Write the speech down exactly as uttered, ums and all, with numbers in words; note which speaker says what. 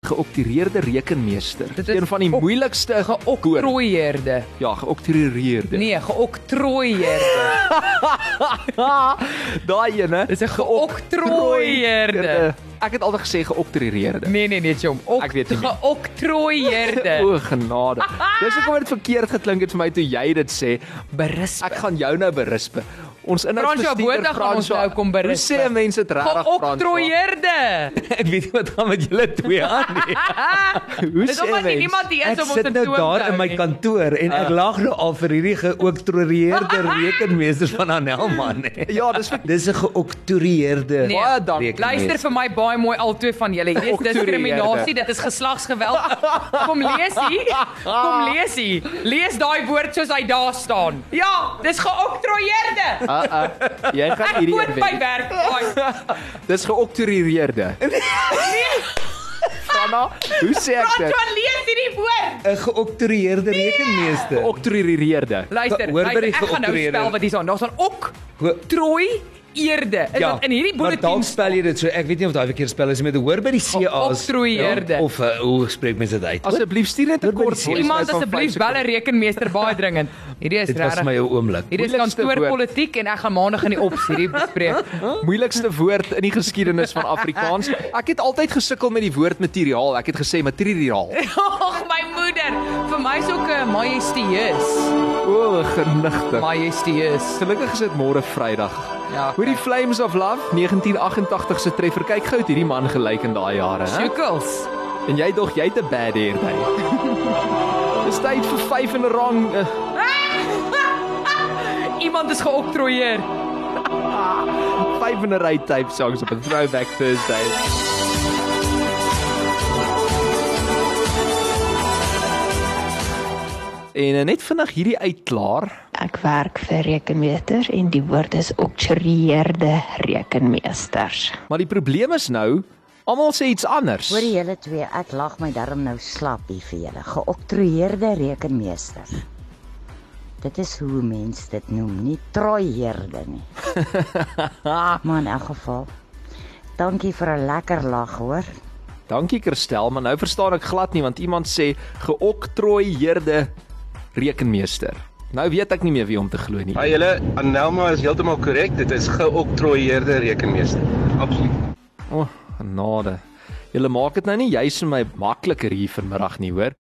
Speaker 1: Geoktroeëerde rekenmeester.
Speaker 2: Dit is
Speaker 1: Een van die
Speaker 2: ook
Speaker 1: moeilikste
Speaker 2: Geoktroeëerde.
Speaker 1: Ja, geoktroeëerde.
Speaker 2: Nee, geoktroeëerde.
Speaker 1: Daai ene.
Speaker 2: Dis 'n geoktroeëerde.
Speaker 1: Ek het altyd gesê geoktroeëerde.
Speaker 2: Nee, nee, nee, Jom.
Speaker 1: Ek weet nie meer.
Speaker 2: Geoktroeëerde.
Speaker 1: O, genade. Dis hoekom dit verkeerd geklink het vir my toe jy dit sê.
Speaker 2: Berisp.
Speaker 1: Ek gaan jou nou berisp. Ons
Speaker 2: Fransjo
Speaker 1: inhoudsbestuurder
Speaker 2: Botha gaan ons nou kom
Speaker 1: Hoe
Speaker 2: berisp.
Speaker 1: sê mense dit regtig Fransjo?
Speaker 2: Geoktroeëerde.
Speaker 3: Ek weet nie wat gaan met julle twee aan nie.
Speaker 1: Hoe
Speaker 2: Dis
Speaker 1: sê
Speaker 2: omdat nie
Speaker 1: mense?
Speaker 2: niemand hier is
Speaker 3: Ek
Speaker 2: om ons
Speaker 3: sit
Speaker 2: te
Speaker 3: nou
Speaker 2: toon
Speaker 3: daar
Speaker 2: te
Speaker 3: in
Speaker 2: hou
Speaker 3: my
Speaker 2: nie.
Speaker 3: kantoor en ek lag nou al vir hierdie geoktroeëerde rekenmeesters van Anelman.
Speaker 1: Ja, dis vir
Speaker 3: Dis 'n geoktroeëerde
Speaker 2: Nee,
Speaker 1: baie dank.
Speaker 3: rekenmeester.
Speaker 2: Luister vir my baie mooi altoe van julle. Hier is diskriminasie, dit is geslagsgeweld. Kom lees hier. Kom lees hier. Lees daai woord soos hy daar staan. Ja, dis geoktroeëerde.
Speaker 1: Uh, uh, jy gaan
Speaker 2: Ek
Speaker 1: hierdie
Speaker 2: moet
Speaker 1: een
Speaker 2: by
Speaker 1: wen.
Speaker 2: werk. Ai.
Speaker 1: Dis geoktroeëerde. Franna, hoe sê ek dit?
Speaker 2: Francois, lees hierdie woord.
Speaker 3: 'n geoktroeëerde rekenmeester.
Speaker 1: Geoktroeëerde.
Speaker 2: Luister,
Speaker 3: Hoor by die
Speaker 2: luister, ek gaan nou
Speaker 3: geoktroeëerde.
Speaker 2: spel wat hier staan. Daar staan ok,
Speaker 3: Ge-
Speaker 2: trooi, eerde. Is
Speaker 3: Ja,
Speaker 2: wat in hierdie
Speaker 3: maar dalk
Speaker 2: bulletin
Speaker 3: spel jy dit so. Ek weet nie of daai verkeerd spel is met 'n hoor by die C A's.
Speaker 2: Geoktroeëerde.
Speaker 3: Ja, of uh, hoe spreek mense dit uit?
Speaker 1: Asseblief stuur net 'n
Speaker 3: Hoor by
Speaker 1: kort
Speaker 3: die
Speaker 1: voice
Speaker 2: Iemand
Speaker 1: note van
Speaker 2: asseblief
Speaker 1: vyf
Speaker 2: bel 'n rekenmeester baie dringend. Hierdie is
Speaker 3: Dit was
Speaker 2: regtig.
Speaker 3: my 'n oomblik.
Speaker 2: Hierdie is
Speaker 1: moeilikste
Speaker 2: kantoorpolitiek en ek gaan maandag in die ops hierdie bespreek.
Speaker 1: moeilikste woord in die geskiedenis van Afrikaans. Ek het altyd gesukkel met die woord materiaal. Ek het gesê materiaal.
Speaker 2: Ag my moeder, vir my is ook 'n majestueus.
Speaker 1: O, genigtig.
Speaker 2: Majestueus.
Speaker 1: Gelukkig is dit môre Vrydag.
Speaker 2: Ja,
Speaker 1: Hoe die Flames of Love negentien agentagtig se treffer. Kyk gou het hierdie man gelyk in daai jare, hè?
Speaker 2: Sjoekels.
Speaker 1: En jy dog jy het 'n bad hair day. Dis tyd vir vyf in 'n rang. Uh,
Speaker 2: Iemand is geoktroeëer.
Speaker 1: vyf in 'n ry tape songs op 'n Throwback Thursday. En uh, net vinnig hierdie uitklaar.
Speaker 4: Ek werk vir rekenmeester en die woord is oktroeëerde rekenmeesters.
Speaker 1: Maar die probleem is nou, almal sê iets anders.
Speaker 5: Hoor julle twee, ek lag my darm nou slap hier vir julle. Geoktroeëerde rekenmeester. Dit is hoe mens dit noem, nie trooiheerde nie. Maar in elk geval, dankie vir 'n lekker lag, hoor.
Speaker 1: Dankie Christel, maar nou verstaan ek glad nie want iemand sê geoktroeëerde rekenmeester. Nou weet ek nie meer wie om te glo nie.
Speaker 6: Ja, julle, Anelma is heeltemal korrek. Dit is geoktroeëerde rekenmeester. Absoluut.
Speaker 1: O, oh, genade. Julle maak dit nou nie juis vir my makliker hier vanmiddag nie, hoor.